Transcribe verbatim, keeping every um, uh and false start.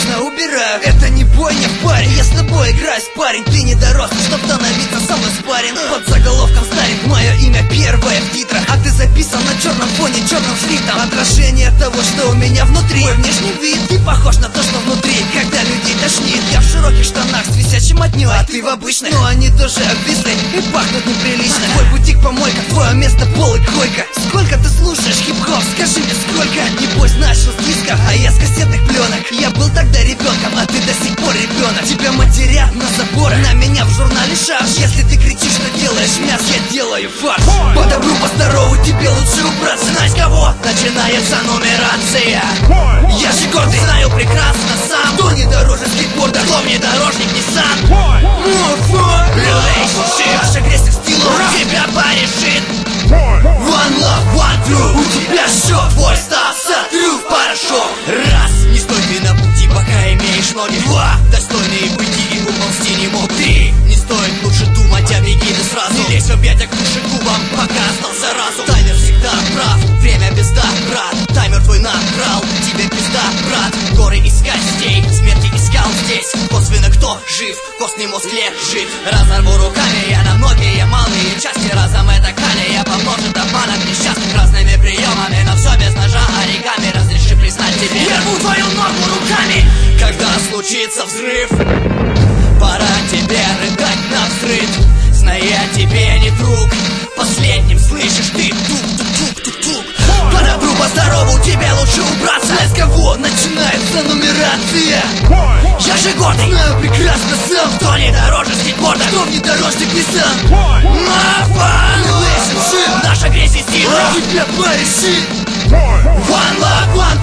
лично убираю. Это не бойня в паре, я с тобой играюсь, парень. Ты не дорос, чтоб становиться со мной спарринг. Под заголовком старик, мое имя первое в титрах, а ты записан на черном фоне черным шрифтом. Отражение того, что у меня внутри. Мой внешний вид, ты похож на то, что внутри. Когда людей тошнит, я в широких штанах с висячим отнюдь, а ты в обычных. Но они тоже обвисли и пахнут неприлично. Твой бутик помойка, твое место пол и койка. Сколько ты слушаешь хип-хоп, скажи мне сколько? Небось начал с дисков, а я с кассетных пленок. Я был тогда ребенком, а ты до сих пор ребенок. Тебя матерят на заборах, на меня в журнале шаш. Если ты кричишь, что делаешь мяс, я делаю фарш. По добру, по здорову тебе лучше убраться. Знаешь кого? Начинается нумерация. Я же гордый, знаю прекрасно сам, кто не дороже скейтборда, кто внедорожник Nissan. Relationship, наш агрессив стил, у тебя порешит. One love, one true, у тебя счет, твой став сотру в порошок. Раз, не стой ты на пути, пока имеешь ноги. Два, достойные пути и уползти не мог. Три, не стоит лучше думать, а беги ты сразу. Не лезь в объятия к душегубам, пока остался разум. Таймер всегда прав, время пизда, брат. Таймер твой набрал, тебе пизда, брат. Горы из костей, смерти искал здесь. Косвенно кто жив, костный мозг лежит. Разорву руками я на многие малые части. Разом это калия поможет обмануть несчастных разными приемами, но все без ножа, оригами. Разреши признать тебе, я рву твою ногу руками. Когда случится взрыв, пора тебе рыдать навзрыд. Знай, я тебе не друг, последним слышишь ты тук-тук-тук-тук-тук. По добру, по здорову тебе лучше убраться. С кого начинается нумерация? Я же гордый, знаю прекрасно сам, кто не дороже скейтборда, кто внедорожник Nissan. Мафан, relationship, наш агрессив стил, у тебя порешит. One love, one